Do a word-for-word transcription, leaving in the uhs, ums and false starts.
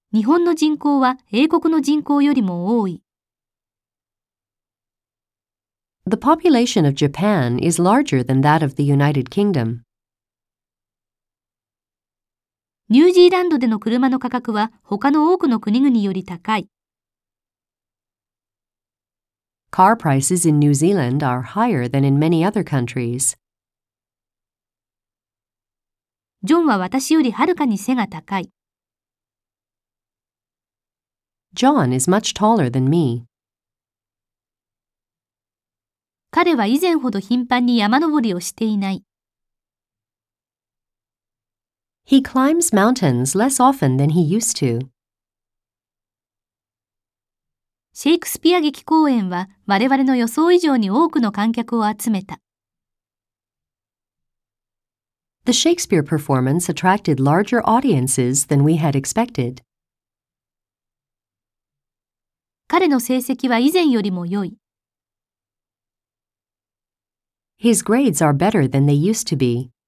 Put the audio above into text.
日本の人口は英国の人口よりも多い。 The population of Japan is larger than that of the United Kingdom. ニュージーランドでの車の価格は他の多くの国々より高い。 Car prices in New Zealand are higher than in many other countries. ジョンは私よりはるかに背が高い。 John is much taller than me. 彼は以前ほど頻繁に山登りをしていない。 He climbs mountains less often than he used to. シェイクスピア劇公演は我々の予想以上に多くの観客を集めた。 The Shakespeare performance attracted larger audiences than we had expected. 彼の成績は以前よりも良い。 His grades are better than they used to be.